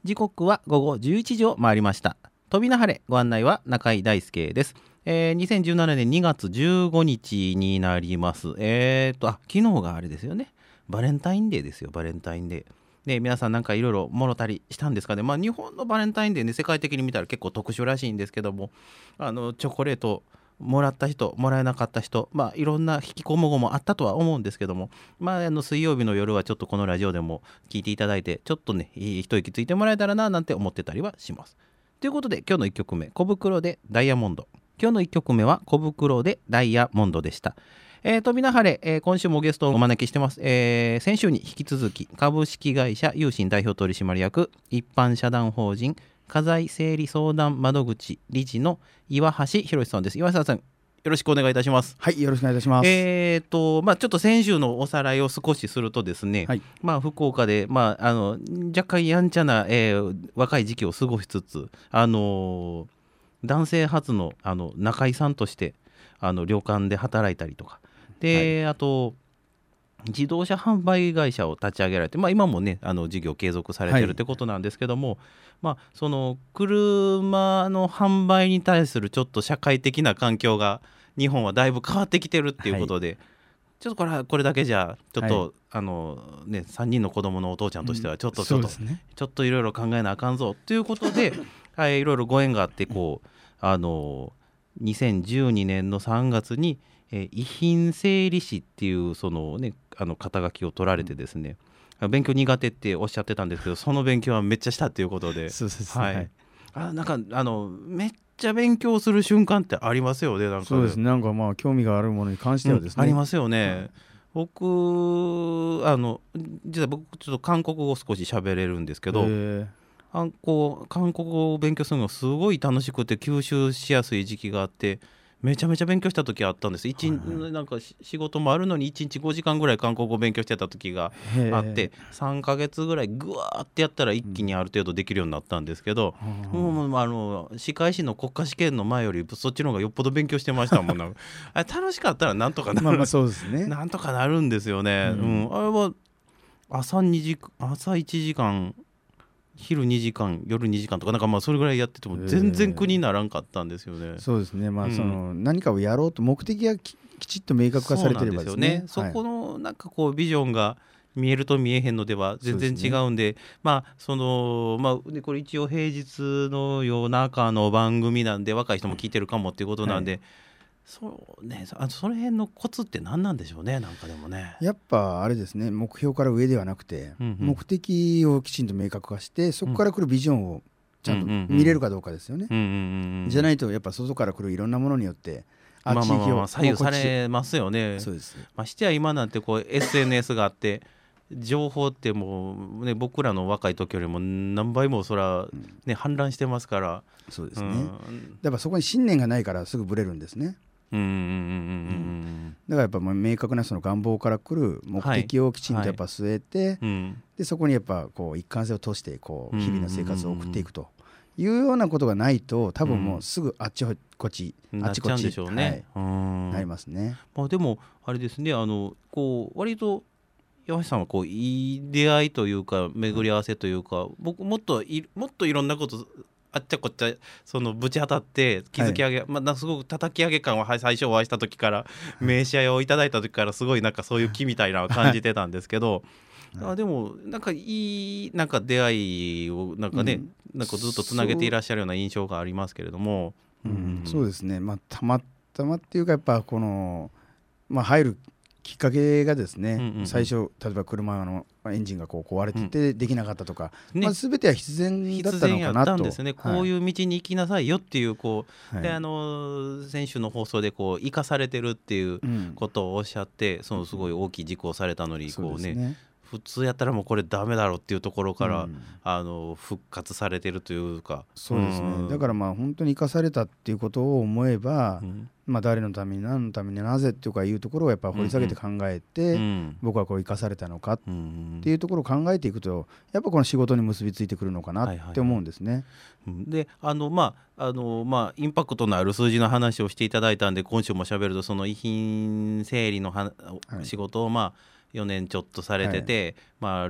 時刻は午後11時を回りました。飛びな晴れ、ご案内は中井大輔です。2017年2月15日になります。昨日があれですよね。バレンタインデーですよ、バレンタインデー。で、皆さんなんかいろいろもろたりしたんですかね。日本のバレンタインデーね、世界的に見たら結構特殊らしいんですけども、チョコレートもらった人、もらえなかった人、いろんな引きこもごもあったとは思うんですけども、水曜日の夜はちょっとこのラジオでも聞いていただいて、ちょっとね、いい一息ついてもらえたらななんて思ってたりはします。ということで、今日の1曲目、小袋でダイヤモンド。今日の1曲目は小袋でダイヤモンドでした。飛びな晴れ、今週もゲストをお招きしてます。先週に引き続き株式会社有信代表取締役一般社団法人家財整理相談窓口理事の岩橋博さんです。岩橋さん、よろしくお願いいたします。 はい、よろしくお願いいたします。 ちょっと先週のおさらいを少しするとですね、 はい、 福岡で、若干やんちゃな、若い時期を過ごしつつ、男性初の、中居さんとして旅館で働いたりとかで、あと自動車販売会社を立ち上げられて、今もね事業継続されてるってことなんですけども、その車の販売に対するちょっと社会的な環境が日本はだいぶ変わってきてるっていうことで、ちょっとこれだけじゃちょっと、3人の子供のお父ちゃんとしてはちょっといろいろ考えなあかんぞということでいろいろご縁があって2012年の3月に遺品整理士っていう肩書きを取られてですね、勉強苦手っておっしゃってたんですけど、その勉強はめっちゃしたっていうことで、 そうです、 なんかめっちゃ勉強する瞬間ってありますよね。なんかそうですね、なんか興味があるものに関してはですね、 ありますよね。僕実は僕ちょっと韓国語少し喋れるんですけど、韓国語を勉強するのがすごい楽しくて吸収しやすい時期があって、めちゃめちゃ勉強した時あったんです。なんか仕事もあるのに1日5時間ぐらい韓国語勉強してた時があって、3ヶ月ぐらいぐわーってやったら一気にある程度できるようになったんですけど、歯科医師の国家試験の前よりそっちの方がよっぽど勉強してましたもん楽しかったらなんとかなる、 そうですね、 なんとかなるんですよね。あれは朝1時間昼2時間夜2時間とかそれぐらいやってても全然苦にならんかったんですよね。 そうですね、何かをやろうと目的がきちっと明確化されてればですね、 そこのなんかビジョンが見えると見えへんのでは全然違うんで、これ一応平日の夜中の番組なんで若い人も聞いてるかもっていうことなんで、そうね、その辺のコツって何なんでしょうね。なんかでもね、 やっぱあれですね、目標から上ではなくて、目的をきちんと明確化して、そこから来るビジョンをちゃんと見れるかどうかですよね。じゃないとやっぱ外から来るいろんなものによって地域を左右されますよね。 そうです。 しては今なんてSNS があって情報ってもうね、僕らの若い時よりも何倍もそらね氾濫してますから。 そうですね、やっぱそこに信念がないからすぐブレるんですね。だからやっぱ明確なその願望から来る目的をきちんとやっぱ据えて、でそこにやっぱ一貫性を通して日々の生活を送っていくというようなことがないと、多分もうすぐあっちこっちなっちゃうんでしょうね。 なりますね。 でもあれですね、割と山下さんはいい出会いというか巡り合わせというか、僕もっといろんなことあっちゃこっちゃぶち当たって築き上げ、すごく叩き上げ感は最初お会いした時から名刺をいただいた時からすごいなんかそういう気みたいなのを感じてたんですけどでもなんかいいなんか出会いをなんかね、なんかずっとつなげていらっしゃるような印象がありますけれども、 そうですね、たまたまっていうかやっぱ入るきっかけがですね、最初例えば車のエンジンが壊れててできなかったとか、全ては必然だったのかなと。必然やったんですね。こういう道に行きなさいよっていうで選手の放送で生かされてるっていうことをおっしゃって、すごい大きい事故をされたのに普通やったらもうこれダメだろうっていうところから、復活されてるというか。 そうですね、だから本当に生かされたっていうことを思えば、誰のために何のためになぜっていうところをやっぱ掘り下げて考えて、僕は生かされたのかっていうところを考えていくと、やっぱこの仕事に結びついてくるのかなって思うんですね。 でインパクトのある数字の話をしていただいたんで、今週もしゃべるとその遺品整理の仕事を4年ちょっとされてて、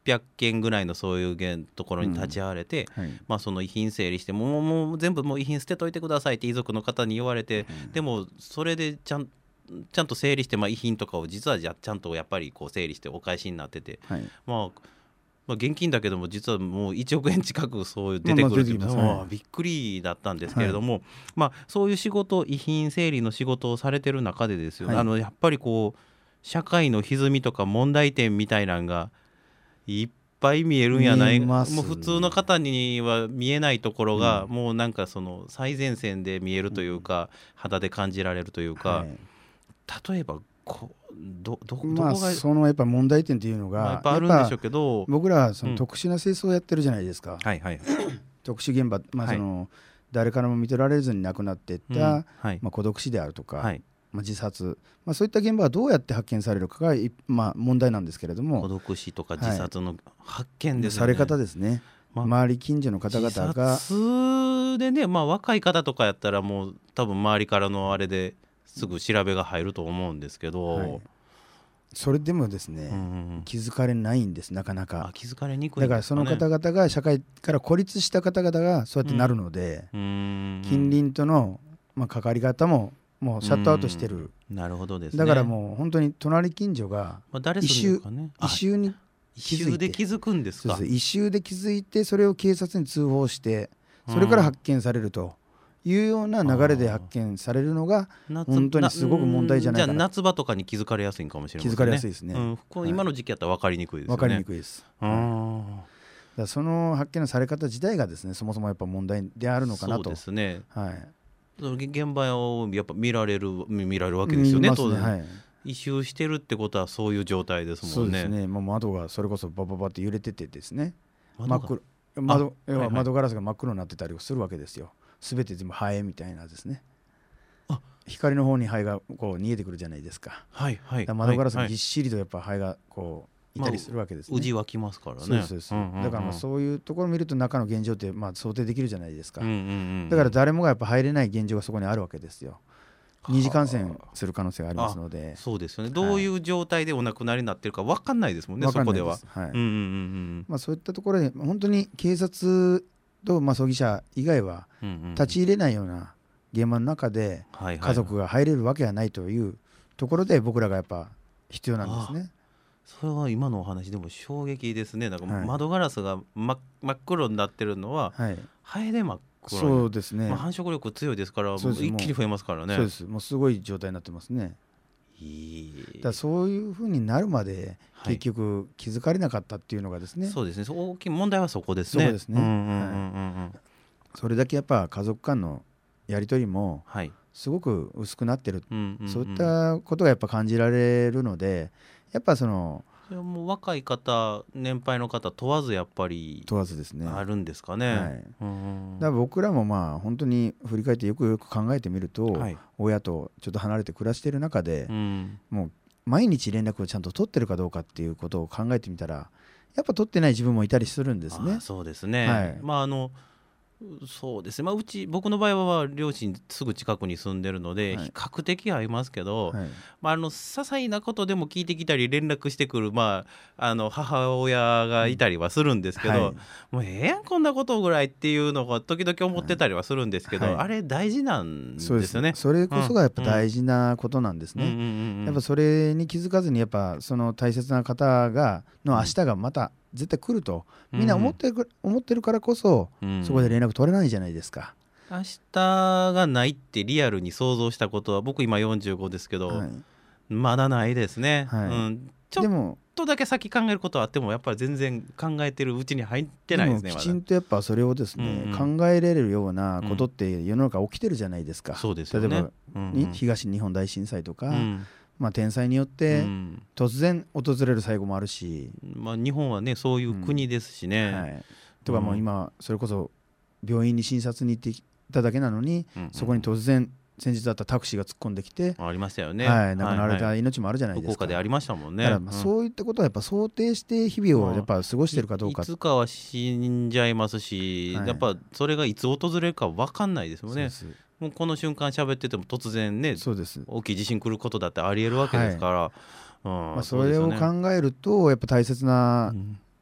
件ぐらいのそういうところに立ち会われて、その遺品整理してもう全部もう遺品捨てといてくださいって遺族の方に言われて、でもそれでちゃんと整理して、遺品とかを実はちゃんとやっぱりこう整理してお返しになってて、現金だけども実はもう1億円近くそう出てくるっていうのはびっくりだったんですけれども、そういう仕事、遺品整理の仕事をされてる中でですよ、やっぱりこう社会の歪みとか問題点みたいなのがいっぱい見えるんやない、もう普通の方には見えないところが、もうなんかその最前線で見えるというか、肌で感じられるというか、例えばどこがそのやっぱ問題点っていうのがやっぱあるんでしょうけど、 僕らその特殊な清掃をやってるじゃないですか、特殊現場、その誰からも見てられずに亡くなっていった、孤独死であるとか、自殺、そういった現場はどうやって発見されるかが、問題なんですけれども、 孤独死とか自殺の発見ですよね、 され方ですね、周り近所の方々が自殺でね、若い方とかやったらもう多分周りからのあれですぐ調べが入ると思うんですけど、 それでもですね、気づかれないんです、なかなか。 気づかれにくいんですかね。 だからその方々が社会から孤立した方々がそうやってなるので、近隣との関わり方ももうシャットアウトしてる。 なるほどですね。 だからもう本当に隣近所が異臭に異臭で気づくんですか。 異臭で気づいて、それを警察に通報して、それから発見されるというような流れで発見されるのが本当にすごく問題じゃないかな。 じゃあ夏場とかに気づかれやすいかもしれませんね。 気づかれやすいですね、 今の時期やったら分かりにくいですよね。 分かりにくいです、だその発見のされ方自体がですね、そもそもやっぱ問題であるのかなと。 そうですね、現場をやっぱ見られるわけですよね、当然、異臭してるってことはそういう状態ですもんね。 そうですね、窓がそれこそバババって揺れててですね、窓ガラスが真っ黒になってたりするわけですよ。すべて全部ハエみたいなですね、光の方にハエがこう逃げてくるじゃないですか。窓ガラスにぎっしりとやっぱハエがこういたりするわけですね。 うじ湧きますからね。 そうだからそういうところを見ると中の現状って想定できるじゃないですか。だから誰もがやっぱ入れない現状がそこにあるわけですよ。二次感染する可能性がありますので。 そうですよね。どういう状態でお亡くなりになってるか分かんないですもんね、そこでは。 そういったところで本当に警察と葬儀社以外は立ち入れないような現場の中で家族が入れるわけがないというところで、僕らがやっぱ必要なんですね。 それは今のお話でも衝撃ですね。だから窓ガラスが真っ黒になってるのはハエで真っ黒。 そうですね、 繁殖力強いですから一気に増えますからね。 そうです、もうすごい状態になってますね。だからそういうふうになるまで結局気づかれなかったっていうのがですね、 そうですね、大きい問題はそこですね。 そうですね、それだけやっぱ家族間のやり取りもすごく薄くなってる、そういったことがやっぱ感じられるので、やっぱそのもう若い方年配の方問わずやっぱりですね、 あるんですかね。 だから僕らも本当に振り返ってよく考えてみると、親とちょっと離れて暮らしている中で、もう毎日連絡をちゃんと取ってるかどうかっていうことを考えてみたら、やっぱ取ってない自分もいたりするんですね。 そうですね、そうですね、僕の場合は両親すぐ近くに住んでるので、比較的会いますけど、些細なことでも聞いてきたり連絡してくる、母親がいたりはするんですけど、もうやんこんなことぐらいっていうのが時々思ってたりはするんですけど、あれ大事なんですよね。 それこそがやっぱ大事なことなんですね。やっぱそれに気づかずに、やっぱその大切な方の明日がまた絶対来るとみんな思ってるからこそ、そこで連絡取れないじゃないですか。 明日がないってリアルに想像したことは、僕今45ですけど、まだないですね。ちょっとだけ先考えることはあっても、やっぱり全然考えてるうちに入ってないですね。 でもきちんとやっぱそれをですね、考えられるようなことって世の中起きてるじゃないですか。 そうですよね。 例えば、東日本大震災とか、天災によって突然訪れる災害もあるし、 日本はねそういう国ですしね。 とかもう今それこそ病院に診察に行っていただけなのに、そこに突然先日あったタクシーが突っ込んできて、 ありましたよね。 亡くなられた命もあるじゃないですか。 福岡でありましたもんね。 だからそういったことはやっぱ想定して日々をやっぱ過ごしてるかどうか。 いつかは死んじゃいますし、やっぱそれがいつ訪れるか分かんないですもんね。もうこの瞬間喋ってても突然ね、大きい地震来ることだってありえるわけですから、 それを考えるとやっぱ大切な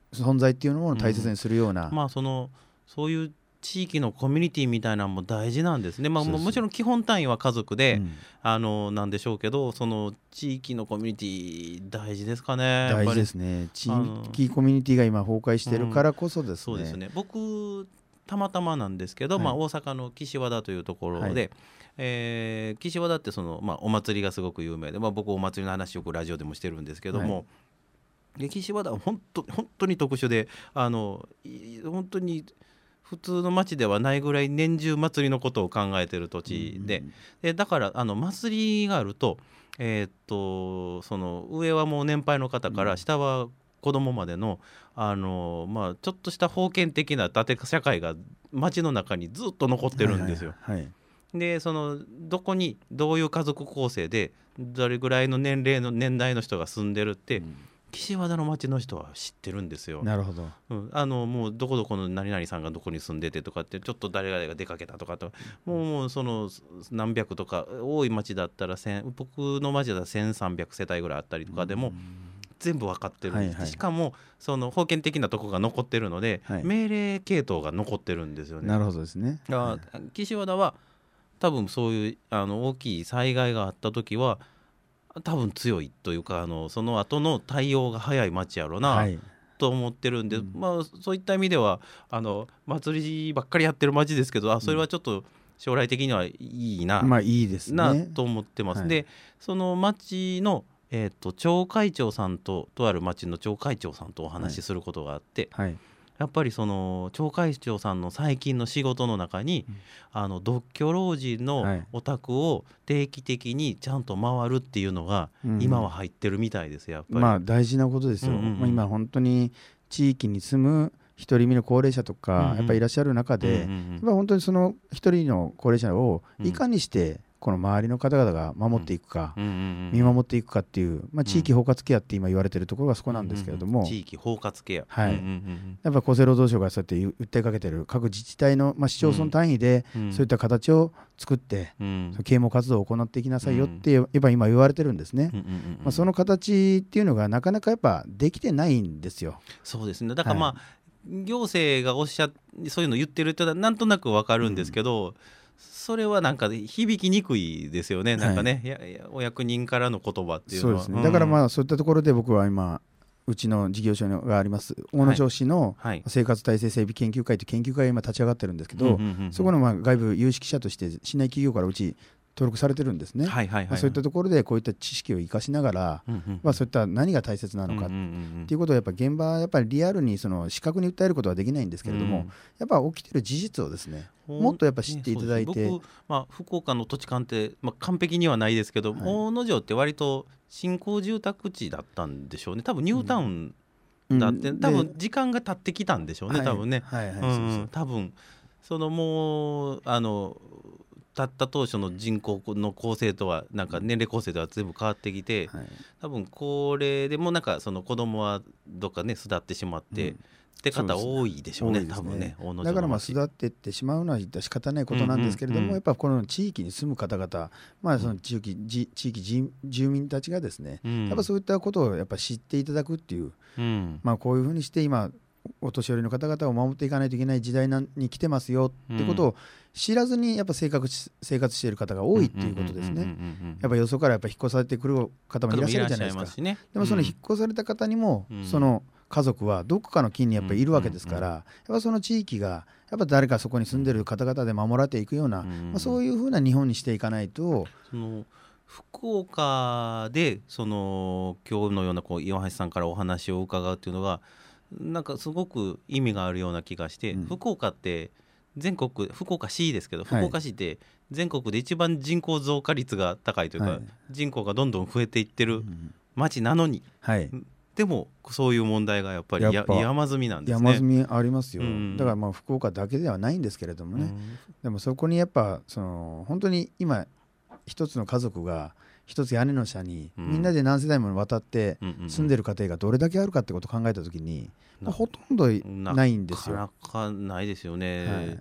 存在っていうのを大切にするような、 そういう地域のコミュニティみたいなのも大事なんですね。もちろん基本単位は家族で、なんでしょうけど、その地域のコミュニティ大事ですかね。 大事ですね。地域コミュニティが今崩壊してるからこそですね。 そうですね。僕たまたまなんですけど、大阪の岸和田というところで、岸和田ってお祭りがすごく有名で、僕お祭りの話よくラジオでもしてるんですけども、岸和田は本当に特殊で、本当に普通の町ではないぐらい年中祭りのことを考えている土地で、だから祭りがあると、その上はもう年配の方から下は子供までの、ちょっとした封建的な縦社会が町の中にずっと残ってるんですよ。でどこにどういう家族構成でどれぐらいの年代の人が住んでるって、岸和田の町の人は知ってるんですよ。 なるほど。 もうどこどこの何々さんがどこに住んでてとかって、ちょっと誰々が出かけたとかと、もうその何百とか、多い町だったら僕の町だったら1300世帯ぐらいあったりとかでも全部分かってるんです。しかもその封建的なとこが残ってるので、命令系統が残ってるんですよね。 なるほどですね。 岸和田は多分そういう大きい災害があった時は多分強いというか、その後の対応が早い町やろうな、と思ってるんで、そういった意味では祭りばっかりやってる町ですけど、それはちょっと将来的にはいいな、 いいですね、 なと思ってます。でその町の、町会長さんとある町の町会長さんとお話しすることがあって、やっぱりその町会長さんの最近の仕事の中に、独居老人のお宅を定期的にちゃんと回るっていうのが今は入ってるみたいです。やっぱり大事なことですよ。今本当に地域に住む独り身の高齢者とかやっぱりいらっしゃる中で、やっぱ本当にその一人の高齢者をいかにしてこの周りの方々が守っていくか、見守っていくかっていう、地域包括ケアって今言われてるところがそこなんですけれども、 地域包括ケア、 やっぱ厚生労働省がそうやって訴えかけてる各自治体の、市町村単位でそういった形を作って、啓蒙活動を行っていきなさいよってやっぱ今言われてるんですね。その形っていうのがなかなかやっぱできてないんですよ。 そうですね。だから行政がそういうの言ってるってのはなんとなくわかるんですけど、それはなんか響きにくいですよね。なんかね、お役人からの言葉っていうのは。 そうですね。だからそういったところで僕は今うちの事業所があります大野町市の生活体制整備研究会という研究会が今立ち上がってるんですけど、そこの外部有識者として市内企業からうち登録されてるんですね。そういったところでこういった知識を生かしながら、そういった何が大切なのかっていうことをやっぱ現場やっぱりリアルにその視覚に訴えることはできないんですけれども、やっぱ起きてる事実をですね、もっとやっぱ知っていただいて、 僕、福岡の土地勘って、完璧にはないですけど、大野城って割と新興住宅地だったんでしょうね。多分ニュータウンだって、多分時間が経ってきたんでしょうね、多分ね。多分そのもうたった当初の人口の構成とはなんか年齢構成とは全部変わってきて、多分これでもなんかその子供はどっかね巣立ってしまって、って方多いでしょうね。多分ね。 だから巣立っていってしまうのは仕方ないことなんですけれども、やっぱこの地域に住む方々、その地域住民たちがですね、やっぱそういったことをやっぱ知っていただくっていう、こういうふうにして今お年寄りの方々を守っていかないといけない時代に来てますよってことを知らずにやっぱ生活している方が多いっていうことですね。やっぱよそからやっぱ引っ越されてくる方もいらっしゃるじゃないですか。でもその引っ越された方にもその家族はどこかの近にやっぱりいるわけですから、やっぱその地域がやっぱ誰かそこに住んでる方々で守られていくような、そういうふうな日本にしていかないと。 福岡で今日のような岩橋さんからお話を伺うっていうのがなんかすごく意味があるような気がして、福岡って福岡市ですけど、福岡市って全国で一番人口増加率が高いというか、人口がどんどん増えていってる町なのに、でもそういう問題がやっぱり山積みなんですね。 山積みありますよ。だから福岡だけではないんですけれどもね、でもそこにやっぱ本当に今一つの家族が一つ屋根の下にみんなで何世代も渡って住んでる家庭がどれだけあるかってことを考えたときに、ほとんどないんですよ。 なかなかないですよね。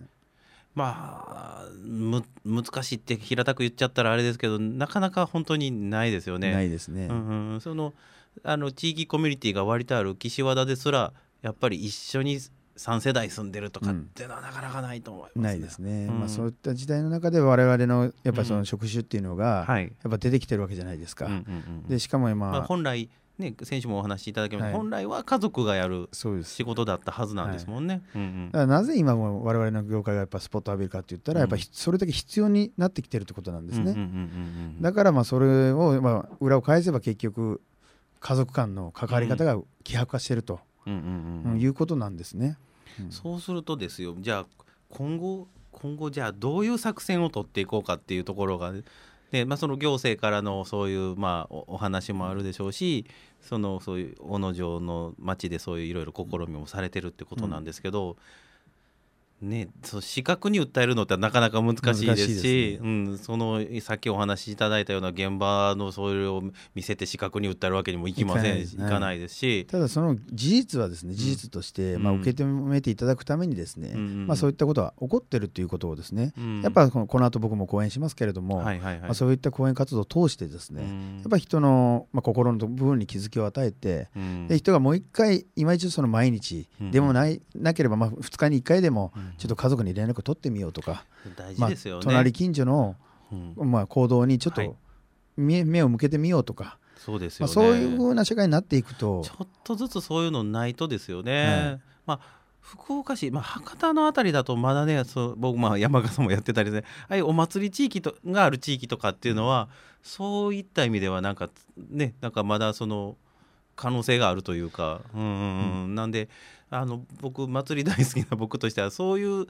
難しいって平たく言っちゃったらあれですけど、なかなか本当にないですよね。 ないですね。 地域コミュニティが割とある岸和田ですらやっぱり一緒に3世代住んでるとかっていうのはなかなかないと思いますね。 ないですね、そういった時代の中で我々のやっぱりその職種っていうのがやっぱ出てきてるわけじゃないですか。でしかも今、 本来ね、先週もお話しいただきました、本来は家族がやる仕事だったはずなんですもんね。 だからなぜ今も我々の業界がやっぱスポット浴びるかって言ったら、やっぱりそれだけ必要になってきてるってことなんですね。だからそれを裏を返せば結局家族間の関わり方が希薄化してるということなんですね。 そうするとですよ、じゃあ今後じゃあどういう作戦を取っていこうかっていうところがで、その行政からのそういう、お話もあるでしょうし、そういう小野城の町でそういういろいろ試みもされてるってことなんですけど、そう視覚に訴えるのってなかなか難しいですし、そのさっきお話しいただいたような現場のそれを見せて視覚に訴えるわけにもいかないですし、 ただその事実はですね、事実として、受け止めていただくためにですね、そういったことは起こってるということをですね、やっぱこの後僕も講演しますけれども、そういった講演活動を通してですね、やっぱり人の、心の部分に気づきを与えて、で人がもう一回今一度その毎日でもなければ2日に1回でもちょっと家族に連絡を取ってみようとか、 大事ですよね。 隣近所の、行動にちょっと目を向けてみようとか、 そうですよね。 そういう風な社会になっていくと、 ちょっとずつそういうのないとですよね。福岡市、博多のあたりだとまだね、僕山笠もやってたりで、お祭り地域がある地域とかっていうのはそういった意味ではなんかまだその可能性があるというか、なんで僕祭り大好きな僕としてはそういう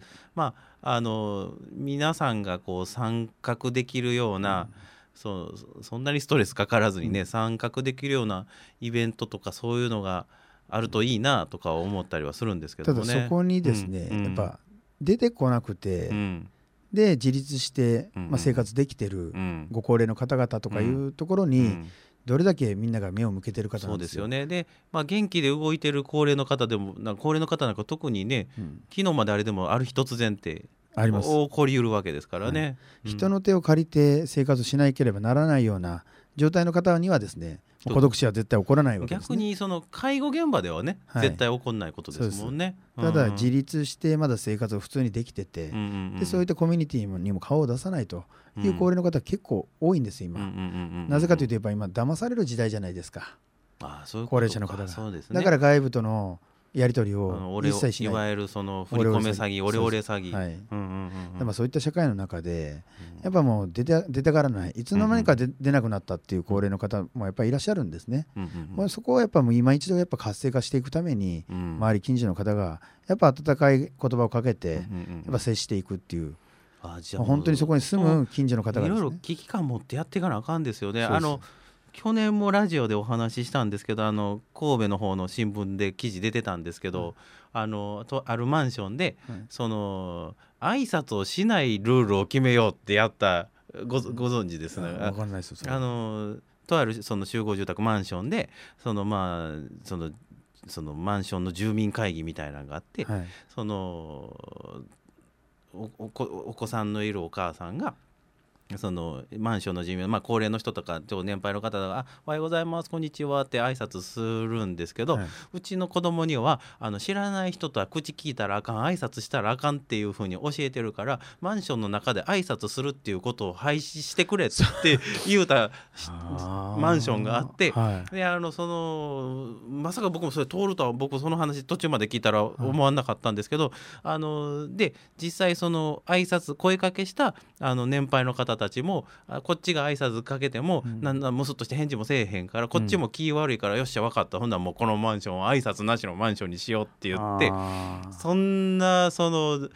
皆さんがこう参画できるような、そんなにストレスかからずにね、参画できるようなイベントとかそういうのがあるといいなとか思ったりはするんですけどもね。 ただそこにですね、やっぱ出てこなくて、で自立して、生活できてるご高齢の方々とかいうところに、どれだけみんなが目を向けてる方なんですよ。 そうですよね。で、元気で動いてる高齢の方でも、高齢の方なんか特にね、昨日まであれでもある日突然って起こりうるわけですからね。 人の手を借りて生活しなければならないような状態の方にはですね、孤独死は絶対起こらないわけですね。 逆にその介護現場ではね、絶対起こらないことですもんね。 ただ自立してまだ生活を普通にできてて、でそういったコミュニティにも顔を出さないという高齢の方結構多いんです今。なぜかというとやっぱ今騙される時代じゃないですか。 そういうことか。 高齢者の方が。 そうですね。 だから外部とのやり取りを一切しない、 いわゆるその振り込め詐欺、オレオレ詐欺、 そういった社会の中でやっぱもう出たがらない、いつの間にか出なくなったっていう高齢の方もやっぱりいらっしゃるんですね。そこをやっぱもう今一度やっぱ活性化していくために、周り近所の方がやっぱ温かい言葉をかけてやっぱ接していくっていう、本当にそこに住む近所の方がですね、 いろいろ危機感持ってやっていかなあかんですよね。去年もラジオでお話ししたんですけど、神戸の方の新聞で記事出てたんですけど、あるマンションで、その挨拶をしないルールを決めようってやったご存知ですね。 わかんないですよ。 とあるその集合住宅マンションでそのマンションの住民会議みたいなのがあって、そのお子さんのいるお母さんがそのマンションの住民、高齢の人とか年配の方がおはようございますこんにちはって挨拶するんですけど、うちの子供には知らない人とは口聞いたらあかん、挨拶したらあかんっていうふうに教えてるから、マンションの中で挨拶するっていうことを廃止してくれって言うたマンションがあって、でまさか僕もそれ通るとは僕その話途中まで聞いたら思わなかったんですけど、で実際その挨拶声かけした年配の方たちもこっちが挨拶かけてもムスッとして返事もせえへんから、こっちも気悪いから、よっしゃ分かった、ほんならもうこのマンションは挨拶なしのマンションにしようって言って、そんなその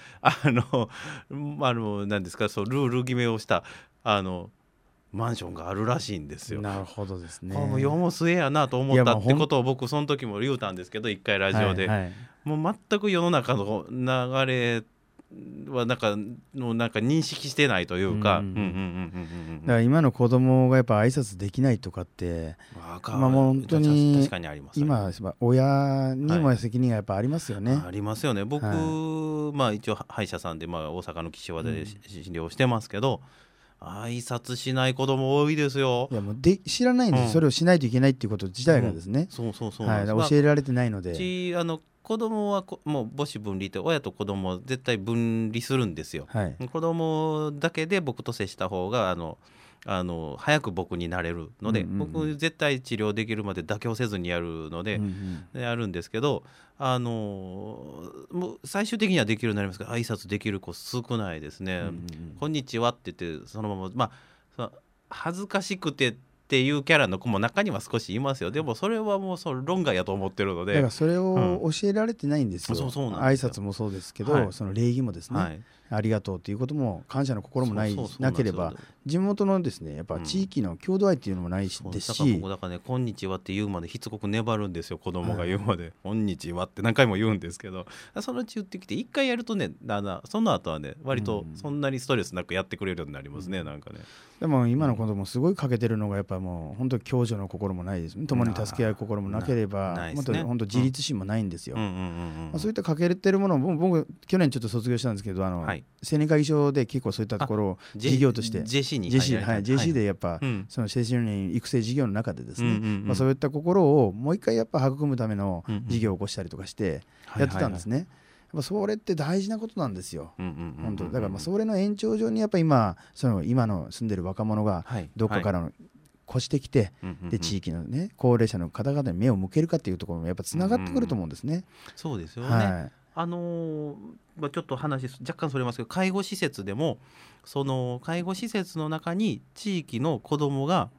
何ですか、そうルール決めをしたマンションがあるらしいんですよ。 なるほどですね。 もう世も末やなと思ったってことを僕その時も言うたんですけど、一回ラジオで、もう全く世の中の流れはなんか認識してないというか、 だから今の子供がやっぱ挨拶できないとかって、もう本当に確かにあります、ね、 今親にも責任がやっぱありますよね。 ありますよね。僕、一応歯医者さんで、大阪の岸和田で診療してますけど、 挨拶しない子供多いですよ。 いやもう知らないんです、それをしないといけないっていうこと自体がですね、 そうそうそうはい、教えられてないので、 子供はもう母子分離って親と子供は絶対分離するんですよ、 はい、 子供だけで僕と接した方が早く僕になれるので、僕絶対治療できるまで妥協せずにやるので、やるんですけど、もう最終的にはできるようになりますけど挨拶できる子少ないですね、こんにちはって言ってそのまま、恥ずかしくてっていうキャラの子も中には少しいますよ。でもそれはもう論外やと思ってるので、 だからそれを教えられてないんですよ、 そうなんですよ。 挨拶もそうですけど、その礼儀もですね、ありがとうということも感謝の心もなければ、地元のですねやっぱ地域の郷土愛っていうのもないですし、 だからねこんにちはって言うまでしつこく粘るんですよ、子供が言うまで、こんにちはって何回も言うんですけど、そのうち言ってきて一回やるとねその後はね割とそんなにストレスなくやってくれるようになりますね、なんかね。 でも今の子供すごい欠けてるのがやっぱもう本当共助の心もないですね、共に助け合う心もなければ、もっと本当自立心もないんですよ。そういった欠けてるものを僕去年ちょっと卒業したんですけど、青年会議所で結構そういったところを事業として JC でやっぱその青春年育成事業の中でですね、そういった心をもう一回やっぱ育むための事業を起こしたりとかしてやってたんですね。それって大事なことなんですよ、本当だからそれの延長上にやっぱ今の住んでる若者がどっかからの越してきて、で地域のね高齢者の方々に目を向けるかっていうところもやっぱつながってくると思うんですね。 そうですよね、ちょっと話若干それますけど、介護施設でもその介護施設の中に地域の子どもが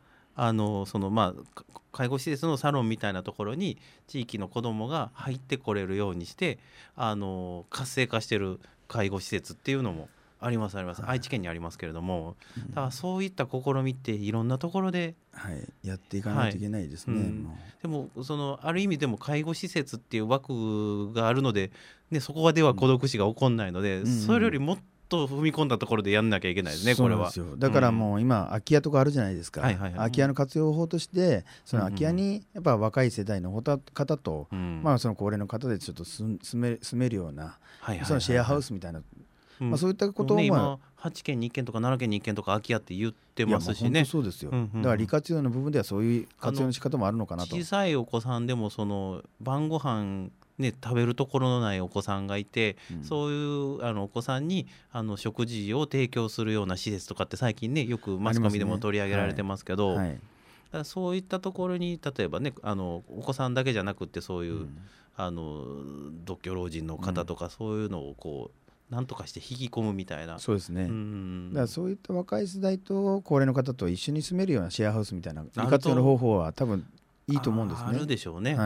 介護施設のサロンみたいなところに地域の子どもが入ってこれるようにして活性化してる介護施設っていうのもあります、愛知県にありますけれども、だからそういった試みっていろんなところで、 やっていかないといけないですね、 でもある意味でも介護施設っていう枠があるので、そこでは孤独死が起こんないので、それよりもっと踏み込んだところでやんなきゃいけないですね、これは。 だからもう今空き家とかあるじゃないですか、空き家の活用法としてその空き家にやっぱ若い世代の方と、その高齢の方でちょっと住めるような、そのシェアハウスみたいな、そういったことを今8軒に1軒とか7軒に1軒とか空き家って言ってますしね。 そうですよ、だから利活用の部分ではそういう活用の仕方もあるのかなと。 小さいお子さんでも晩ご飯食べるところのないお子さんがいて、そういうお子さんに食事を提供するような施設とかって最近ねよくマスコミでも取り上げられてますけど、だからそういったところに例えばねお子さんだけじゃなくってそういう、独居老人の方とか、そういうのをこうなんとかして引き込むみたいな。 そうですね、だからそういった若い世代と高齢の方と一緒に住めるようなシェアハウスみたいな利活用の方法は多分いいと思うんですね。 あるでしょうね。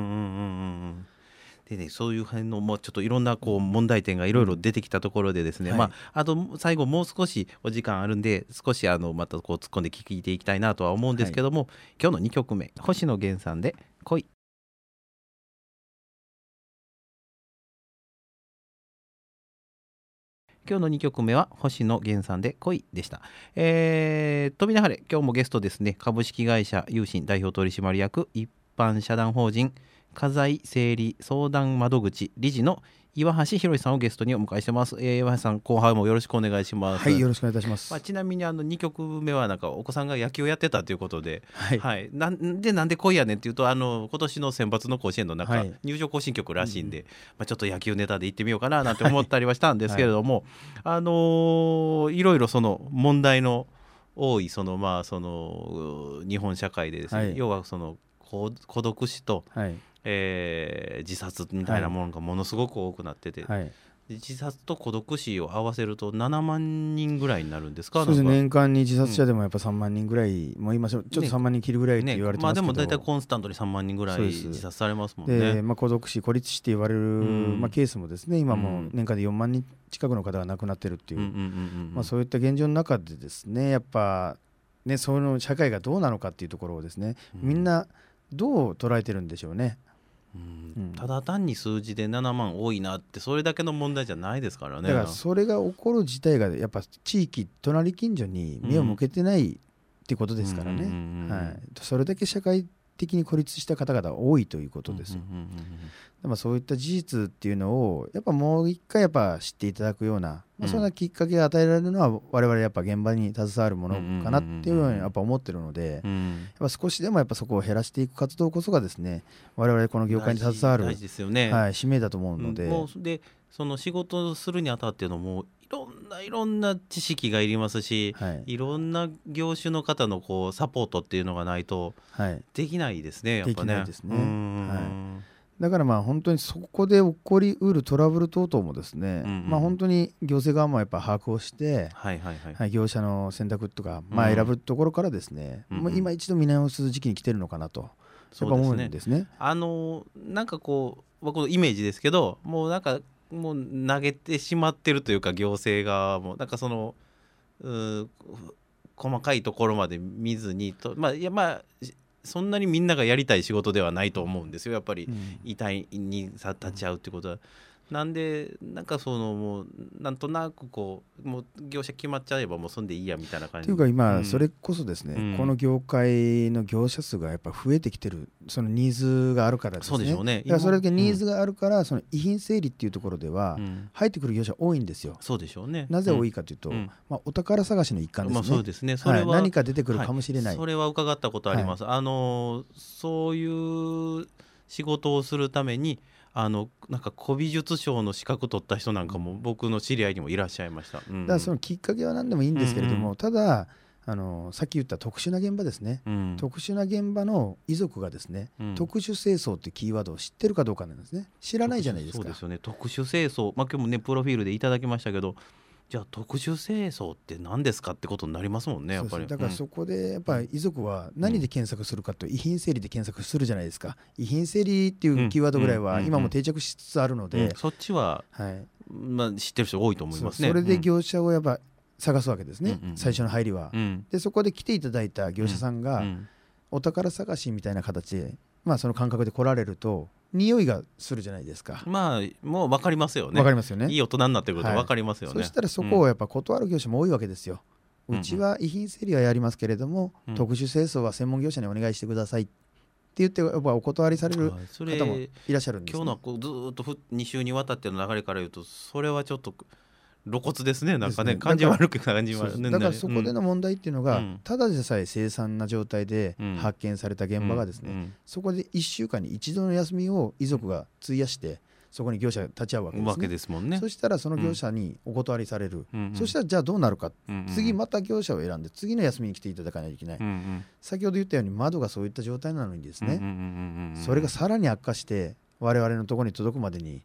でね、そういう辺のもうちょっといろんな問題点がいろいろ出てきたところでですね、あと最後もう少しお時間あるんで少しまた突っ込んで聞いていきたいなとは思うんですけども、今日の2曲目星野源さんで恋。今日の2曲目は星野源さんで恋でした。飛びなはれ、今日もゲストですね、株式会社有信代表取締役一般社団法人家財整理相談窓口理事の岩橋博さんをゲストにお迎えしてます。岩橋さん、後半もよろしくお願いします。 はい、よろしくお願いいたします。 ちなみに2曲目はなんかお子さんが野球をやってたということで、なんで恋やねんっていうと今年の選抜の甲子園の中、入場行進曲らしいんで、ちょっと野球ネタで行ってみようかななんて思ったりはしたんですけれども、いろいろその問題の多い日本社会でですね、要は孤独死と、自殺みたいなものがものすごく多くなってて、自殺と孤独死を合わせると7万人ぐらいになるんですか。 そうですね、年間に自殺者でもやっぱ3万人ぐらい、もう今ちょっと3万人切るぐらいって言われてますけど、 でも大体コンスタントに3万人ぐらい自殺されますもんね。 で、孤独死孤立死って言われる、ケースもですね今も年間で4万人近くの方が亡くなってるっていう、そういった現状の中でですね、やっぱね、その社会がどうなのかっていうところをですね、みんなどう捉えてるんでしょうね。 ただ単に数字で7万多いなってそれだけの問題じゃないですからね。 だからそれが起こる自体がやっぱ地域隣近所に目を向けてないってことですからね、それだけ社会的に孤立した方々多いということですよ。そういった事実っていうのをやっぱもう一回やっぱ知っていただくような、そんなきっかけが与えられるのは我々やっぱ現場に携わるものかなっていうようにやっぱ思ってるので、やっぱ少しでもやっぱそこを減らしていく活動こそがですね、我々この業界に携わる大事ですよね。 使命だと思うので、 もうでその仕事をするにあたってのもいろんな知識がいりますし、いろんな業種の方のこうサポートっていうのがないとできないですね、やっぱね。 できないですね。だから本当にそこで起こりうるトラブル等々もですね、本当に行政側もやっぱ把握をして、業者の選択とか、選ぶところからですね、今一度見直す時期に来てるのかなとやっぱ思うんですね。 なんかこう僕のイメージですけど、もう投げてしまってるというか、行政側もなんかその細かいところまで見ずにと、そんなにみんながやりたい仕事ではないと思うんですよ、やっぱり遺体に立ち会うってことは。なんでなんかもうなんとなくこうもう業者決まっちゃえばもうそんでいいやみたいな感じというか今それこそですね、この業界の業者数がやっぱ増えてきてる、そのニーズがあるからですね。 そうでしょうね。 だからそれだけニーズがあるから、その遺品整理っていうところでは入ってくる業者多いんですよ。 そうでしょうね。 なぜ多いかというと、お宝探しの一環ですね。 そうですね。それは何か出てくるかもしれない。 それは伺ったことあります。そういう仕事をするためになんか古美術商の資格取った人なんかも僕の知り合いにもいらっしゃいました。だからそのきっかけは何でもいいんですけれども、たださっき言った特殊な現場ですね、特殊な現場の遺族がですね、特殊清掃ってキーワードを知ってるかどうかなんですね。知らないじゃないですか。 そうですよね。特殊清掃、今日もねプロフィールでいただきましたけど、じゃあ特殊清掃って何ですかってことになりますもんね、やっぱり。 だからそこでやっぱり遺族は何で検索するかと、遺品整理で検索するじゃないですか。遺品整理っていうキーワードぐらいは今も定着しつつあるので、 そっちは、知ってる人多いと思いますね。 それで業者をやっぱ探すわけですね、最初の入りは。でそこで来ていただいた業者さんがお宝探しみたいな形で、その感覚で来られると匂いがするじゃないですか。 もう分かりますよね。 分かりますよね。 いい大人になってくると分かりますよね。 そしたらそこをやっぱ断る業者も多いわけですよ。うちは遺品整理はやりますけれども、特殊清掃は専門業者にお願いしてくださいって言ってやっぱお断りされる方もいらっしゃるんですね。 今日のずっと2週にわたっての流れから言うと、それはちょっと露骨ですね。なんかね、感じ悪く感じ悪い。 だからそこでの問題っていうのが、ただでさえ凄惨な状態で発見された現場がですね、そこで1週間に1度の休みを遺族が費やしてそこに業者が立ち会うわけですね。そしたらその業者にお断りされる、そしたらじゃあどうなるか、次また業者を選んで次の休みに来ていただかないといけない、先ほど言ったように窓がそういった状態なのにですね、それがさらに悪化して我々のところに届くまでに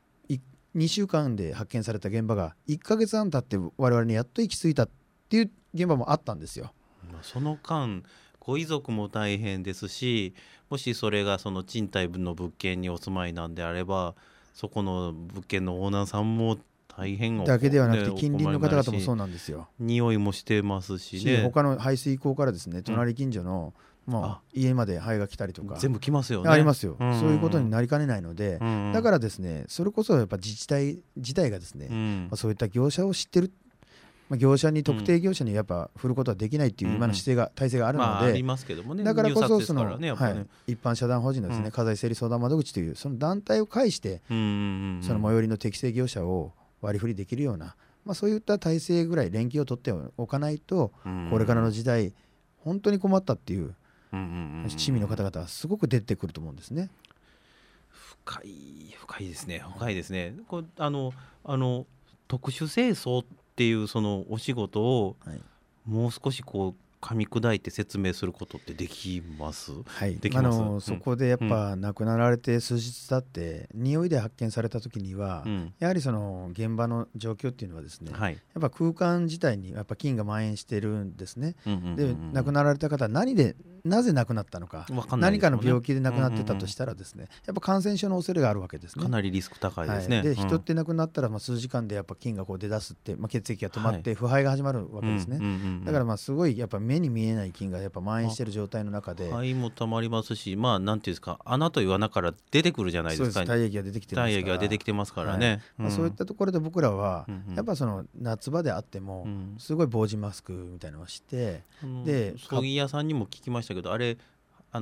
2週間で発見された現場が1ヶ月半経って我々にやっと行き着いたっていう現場もあったんですよ。 その間ご遺族も大変ですし、もしそれがその賃貸の物件にお住まいなんであれば、そこの物件のオーナーさんも大変だけではなくて近隣の方々もそうなんですよ。 匂いもしてますしね。 他の排水溝からですね、隣近所の家までハエが来たりとか全部来ますよね。 ありますよ。そういうことになりかねないので、だからですね、それこそやっぱ自治体自体がですね、そういった業者を知ってる、業者に特定業者にやっぱ振ることはできないっていう今の体制があるので、だからこそその一般社団法人のですね、家財整理相談窓口というその団体を介してその最寄りの適正業者を割り振りできるような、そういった体制ぐらい連携を取っておかないと、これからの時代本当に困ったっていう市民の方々はすごく出てくると思うんですね。 深いですね。深いですね。こう特殊清掃っていうそのお仕事をもう少しこう噛み砕いて説明することってできます？できます。 そこでやっぱ亡くなられて数日経って匂いで発見された時には、やはりその現場の状況っていうのはですね、やっぱ空間自体にやっぱ菌が蔓延してるんですね。で亡くなられた方はなぜ亡くなったのか、何かの病気で亡くなってたとしたらですね、やっぱ感染症の恐れがあるわけですね。 かなりリスク高いですね。 で人って亡くなったら数時間でやっぱ菌がこう出だすって、血液が止まって腐敗が始まるわけですね。だからすごいやっぱ目に見えない菌がやっぱ蔓延している状態の中で、 肺もたまりますし、なんていうんですか、穴という穴から出てくるじゃないですか。 体液が出てきてますから。 体液が出てきてますからね。 そういったところで僕らはやっぱその夏場であってもすごい防塵マスクみたいなのをして、 で葬儀屋さんにも聞きましたけど、あれ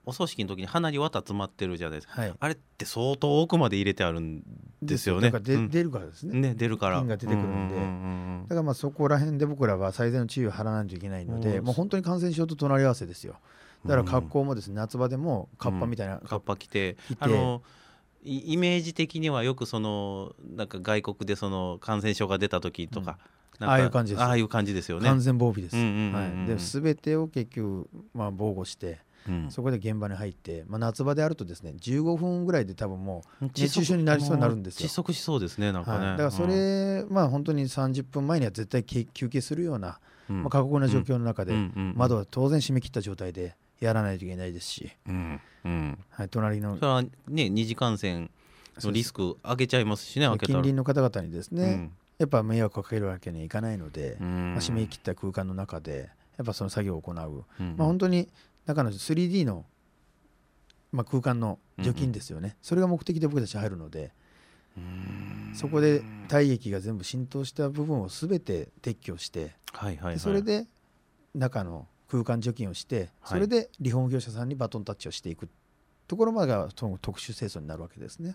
お葬式の時に鼻に綿詰まってるじゃないですか、 はい、 あれって相当奥まで入れてあるんですよね。 だから出るからですね、 出るから菌が出てくるんで、だからまあそこら辺で僕らは最善の注意を払わないといけないので、もう本当に感染症と隣り合わせですよ。だから格好もですね、夏場でもカッパみたいな、 カッパ着てイメージ的にはよくなんか外国で感染症が出た時とか、 ああいう感じです。 ああいう感じですよね。 完全防備です。で全てを結局防護して、そこで現場に入って、夏場であるとですね15分ぐらいで多分もう熱中症になりそうになるんですよ。 窒息しそうですね、なんかね。 だからそれ、本当に30分前には絶対休憩するような、過酷な状況の中で、窓は当然閉め切った状態でやらないといけないですし、隣のそれはね、二次感染のリスク上げちゃいますしね。 近隣の方々にですね、やっぱ迷惑をかけるわけにはいかないので、閉め切った空間の中でやっぱその作業を行う、本当に中の 3D の、空間の除菌ですよね、それが目的で僕たち入るので、そこで体液が全部浸透した部分を全て撤去して、それで中の空間除菌をして、それでリフォーム業者さんにバトンタッチをしていくところまでがその特殊清掃になるわけですね。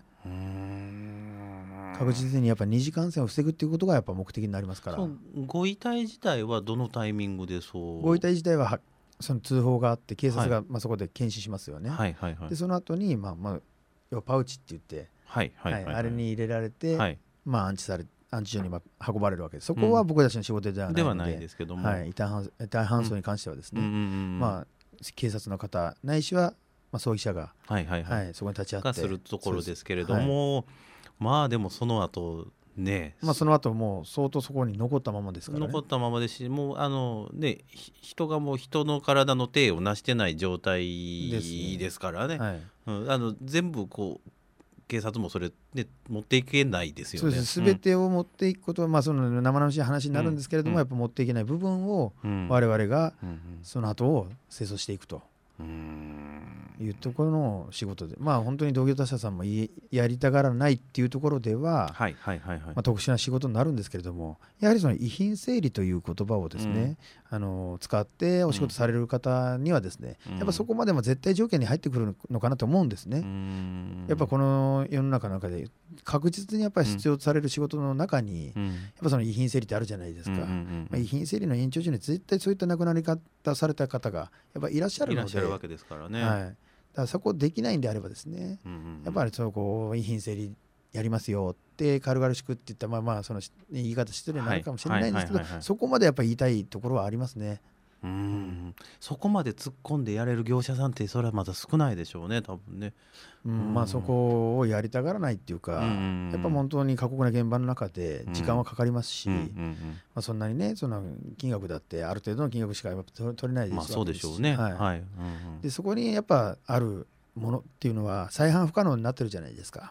確実にやっぱ二次感染を防ぐっていうことがやっぱ目的になりますから。 ご遺体自体はどのタイミングでご遺体自体はその通報があって警察がそこで検視しますよね。でその後に要はパウチって言って、あれに入れられて、安置所に運ばれるわけです。そこは僕たちの仕事ではないので、 ではないですけども、 遺体搬送に関してはですね、警察の方ないしは葬儀社がそこに立ち会ってするところですけれども、でもその後ね、 その後もう相当そこに残ったままですからね。 残ったままですし、もう人がもう人の体の体を成してない状態ですからね。全部警察もそれで持っていけないですよね。 そうです。全てを持っていくことは、その生々しい話になるんですけれども、やっぱ持っていけない部分を我々がその後を清掃していくというところの仕事で、本当に同業他社さんもやりたがらないっていうところでは特殊な仕事になるんですけれども、やはりその遺品整理という言葉をですね、使ってお仕事される方にはですね、やっぱそこまでも絶対条件に入ってくるのかなと思うんですね。やっぱこの世の中の中で確実にやっぱり必要とされる仕事の中に、やっぱその遺品整理ってあるじゃないですか。遺品整理の延長上に絶対そういった亡くなり方された方がやっぱりいらっしゃるので、 いらっしゃるわけですからね。 だからそこできないんであればですね、やっぱり遺品整理やりますよって軽々しくって言ったら、その言い方失礼になるかもしれないんですけど、そこまでやっぱり言いたいところはありますね。 そこまで突っ込んでやれる業者さんってそれはまだ少ないでしょうね、多分ね。 そこをやりたがらないっていうか、やっぱ本当に過酷な現場の中で時間はかかりますし、そんなにね、その金額だってある程度の金額しか取れないですし、 そうでしょうね。 でそこにやっぱあるものっていうのは再販不可能になってるじゃないですか。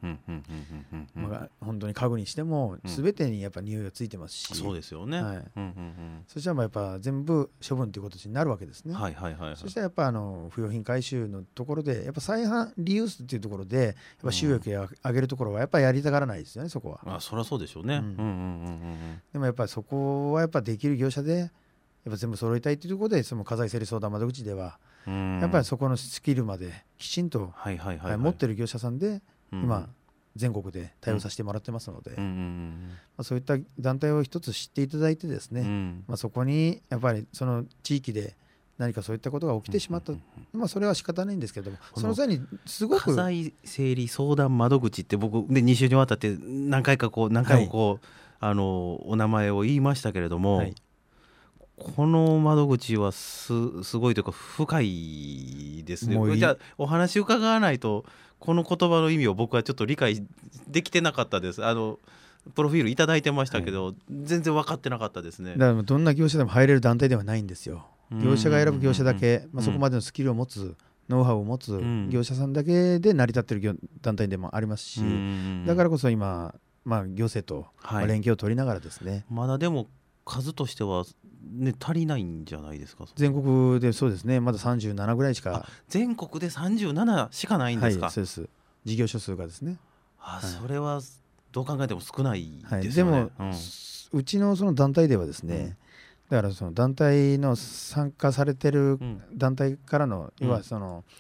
本当に家具にしても全てにやっぱ匂いがついてますし、 そうですよね。 そしたらやっぱ全部処分ということになるわけですね。そしたらやっぱ不用品回収のところでやっぱ再販リユースっていうところでやっぱ収益を上げるところはやっぱりやりたがらないですよね、そこは。 そりゃそうでしょうね。 でもやっぱりそこはやっぱできる業者でやっぱ全部揃えたいというところで、その家財整理相談窓口ではやっぱりそこのスキルまできちんと持ってる業者さんで今全国で対応させてもらってますので、そういった団体を一つ知っていただいてですね、そこにやっぱりその地域で何かそういったことが起きてしまった、それは仕方ないんですけども、その際にすごく家財整理相談窓口って僕で2週にわたって何回もお名前を言いましたけれども、この窓口はすごいというか深いですね。じゃあお話伺わないとこの言葉の意味を僕はちょっと理解できてなかったです。プロフィールいただいてましたけど、全然分かってなかったですね。 だからどんな業者でも入れる団体ではないんですよ。業者が選ぶ業者だけ、そこまでのスキルを持つノウハウを持つ業者さんだけで成り立っている団体でもありますし、だからこそ今、行政と連携を取りながらですね、 まだでも数としては足りないんじゃないですか。 全国でそうですね、まだ37ぐらいしか。 全国で37しかないんですか。 そうです。事業所数がですね。 それはどう考えても少ないですよね。でも、うちのその団体ではですね、だからその団体の参加されてる団体からの、要はその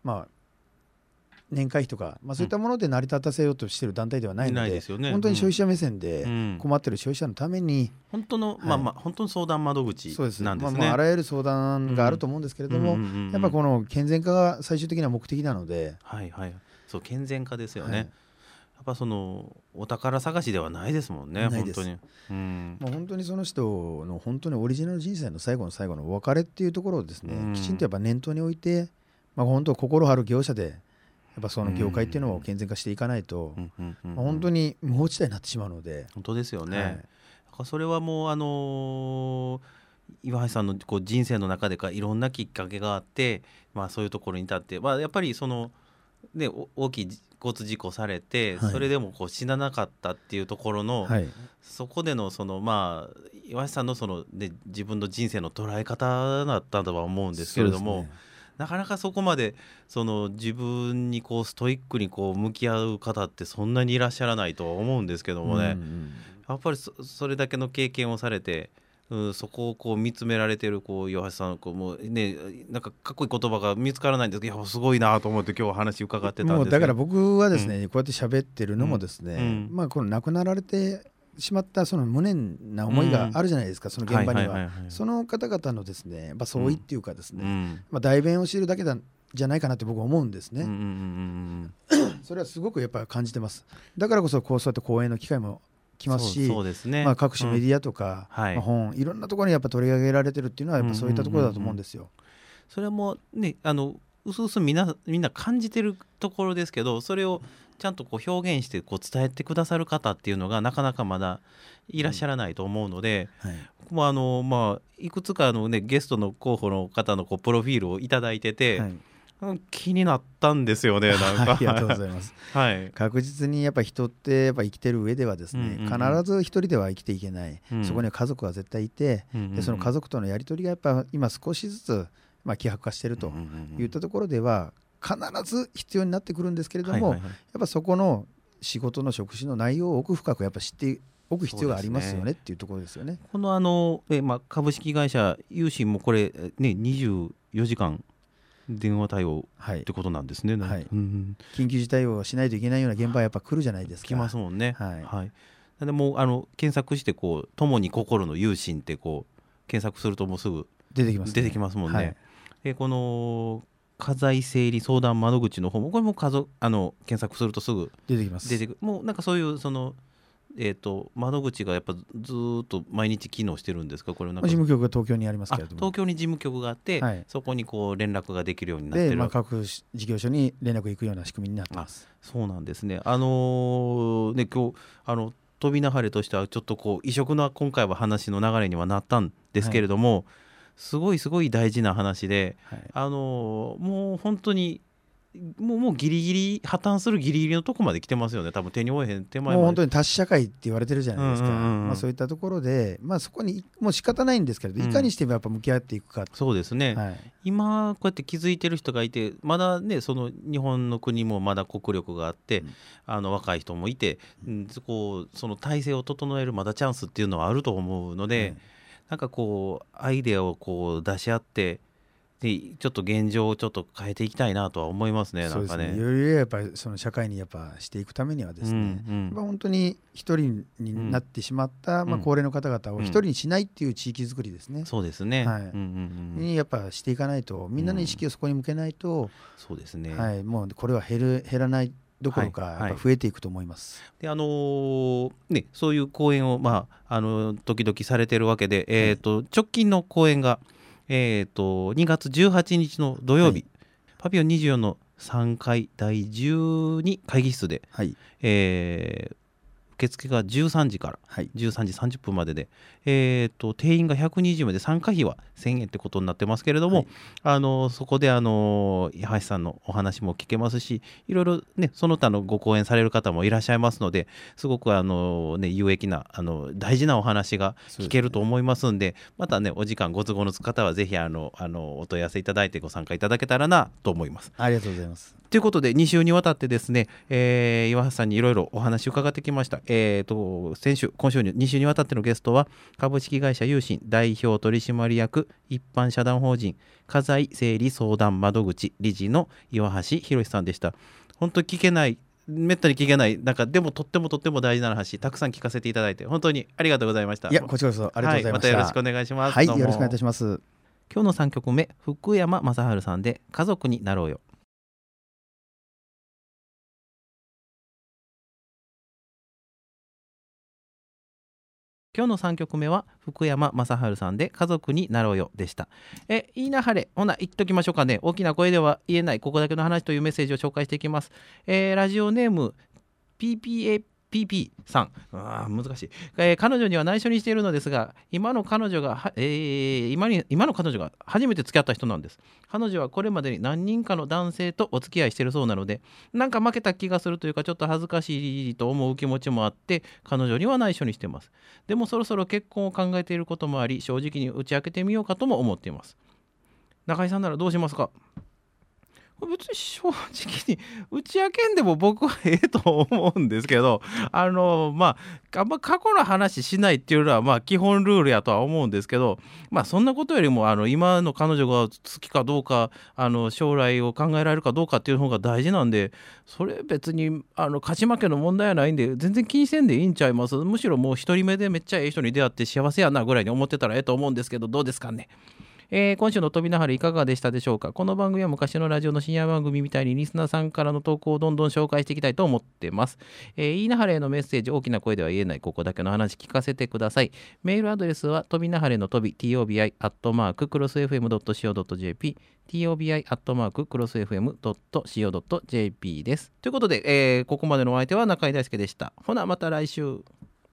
まあ年会費とか、そういったもので成り立たせようとしている団体ではないので、本当に消費者目線で困っている消費者のために、 本当の、本当の相談窓口なんですね。 あらゆる相談があると思うんですけれども、やっぱこの健全化が最終的な目的なので、 そう健全化ですよね。やっぱそのお宝探しではないですもんね。 ないです。 本当に、 本当にその人の本当にオリジナル人生の最後の最後のお別れっていうところをですね、きちんとやっぱ念頭に置いて、本当心張る業者でやっぱその業界っていうのを健全化していかないと、本当に無法地帯になってしまうので。 本当ですよね。それはもう岩橋さんのこう人生の中でいろんなきっかけがあって、そういうところに至って、やっぱりその、ね、大きい交通事故されて、それでもこう死ななかったっていうところの、そこでのその岩橋さんのその、ね、自分の人生の捉え方だったとは思うんですけれども、なかなかそこまでその自分にこうストイックにこう向き合う方ってそんなにいらっしゃらないとは思うんですけどもね、やっぱり それだけの経験をされて、そこをこう見つめられてるこう岩橋さんもう、ね、なんかかっこいい言葉が見つからないんですけど、いやすごいなと思って今日話伺ってたんですけど、 だから僕はですね、こうやって喋ってるのもですね、この亡くなられてしまったその無念な思いがあるじゃないですか、その現場には。その方々のですね、相違っていうかですね、代弁をしているだけじゃないかなって僕は思うんですね。それはすごくやっぱり感じてます。だからこそそうやって講演の機会も来ますし、各種メディアとか、本いろんなところにやっぱ取り上げられてるっていうのはやっぱそういったところだと思うんですよ。 それはもうね、うすうすみんな感じてるところですけど、それをちゃんとこう表現してこう伝えてくださる方っていうのがなかなかまだいらっしゃらないと思うので、僕もいくつかの、ね、ゲストの候補の方のこうプロフィールをいただいてて、気になったんですよね。なんかありがとうございます。確実にやっぱ人ってやっぱ生きてる上ではですね、必ず一人では生きていけない、そこには家族は絶対いて、でその家族とのやり取りがやっぱ今少しずつ希薄化しているといったところでは必ず必要になってくるんですけれども、やっぱそこの仕事の職種の内容を奥深くやっぱ知っておく必要がありますよねっていうところですよね。 この株式会社有信もこれね24時間電話対応ってことなんですね。 緊急事態をしないといけないような現場はやっぱ来るじゃないですか。 来ますもんね。でも検索してこう共に心の有信ってこう検索するともうすぐ出てきますもんね。この家財整理相談窓口の方もこれも検索するとすぐ出てきます。 もうなんかそういうその窓口がやっぱずっと毎日機能してるんですか。これなんか事務局が東京にありますけれども、 東京に事務局があって、そこにこう連絡ができるようになってる。 で、各事業所に連絡行くような仕組みになってます。 そうなんですね。今日飛びなはれとしてはちょっとこう異色な今回は話の流れにはなったんですけれども、すごい大事な話で、もう本当にもうギリギリ破綻するギリギリのとこまで来てますよね。多分手に負えへん手前まで。 もう本当に多子社会って言われてるじゃないですか。そういったところで、そこにもう仕方ないんですけれど、いかにしてやっぱ向き合っていくか。 そうですね。今こうやって気づいてる人がいて、まだねその日本の国もまだ国力があって、若い人もいて、その体制を整えるまだチャンスっていうのはあると思うので、なんかこうアイデアをこう出し合ってでちょっと現状をちょっと変えていきたいなとは思いますね。 そうですね。よりやっぱりその社会にやっぱしていくためにはですね、本当に一人になってしまった高齢の方々を一人にしないっていう地域づくりですね。 そうですね。 にやっぱしていかないと、みんなの意識をそこに向けないと、 そうですね。 もうこれは減らないどころかやっぱ増えていくと思います。 でそういう講演を時々されてるわけで、直近の講演が2月18日の土曜日、パピオン24の3階第12会議室で、受付が13時から13時30分までで、定員が120名で参加費は1000円ってことになってますけれども、そこで矢橋さんのお話も聞けますし、いろいろねその他のご講演される方もいらっしゃいますので、すごく有益な大事なお話が聞けると思いますんで、またねお時間ご都合のつく方はぜひお問い合わせいただいてご参加いただけたらなと思います。 ありがとうございます。 ということで2週にわたってですね、岩橋さんにいろいろお話を伺ってきました。 今週2週にわたってのゲストは株式会社有信代表取締役一般社団法人家財整理相談窓口理事の岩橋博さんでした。本当にめったに聞けないでもとっても大事な話たくさん聞かせていただいて本当にありがとうございました。 いやこちらこそありがとうございました、 またよろしくお願いします。 はい、よろしくお願いいたします。 今日の3曲目、福山雅治さんで家族になろうよ。今日の3曲目は福山雅治さんで家族になろうよでした。いいなはれ、ほな言っときましょうかね。大きな声では言えないここだけの話というメッセージを紹介していきます。ラジオネーム PPAPP さん、難しい、彼女には内緒にしているのですが今の彼女が初めて付き合った人なんです。彼女はこれまでに何人かの男性とお付き合いしているそうなのでなんか負けた気がするというかちょっと恥ずかしいと思う気持ちもあって彼女には内緒にしています。でもそろそろ結婚を考えていることもあり正直に打ち明けてみようかとも思っています。中井さんならどうしますか？別に正直に打ち明けんでも僕はと思うんですけどあんま過去の話しないっていうのは基本ルールやとは思うんですけどそんなことよりも今の彼女が好きかどうか将来を考えられるかどうかっていう方が大事なんでそれ別に勝ち負けの問題はないんで全然気にせんでいいんちゃいます。むしろもう一人目でめっちゃいい人に出会って幸せやなぐらいに思ってたらと思うんですけどどうですかね。今週の飛びなはれいかがでしたでしょうか。この番組は昔のラジオの深夜番組みたいにリスナーさんからの投稿をどんどん紹介していきたいと思ってます。いいなはれのメッセージ大きな声では言えないここだけの話聞かせてください。メールアドレスは飛びなはれの飛び tobi@crossfm.co.jp tobi@crossfm.co.jp です。ということで、ここまでのお相手は中井大輔でした。ほなまた来週。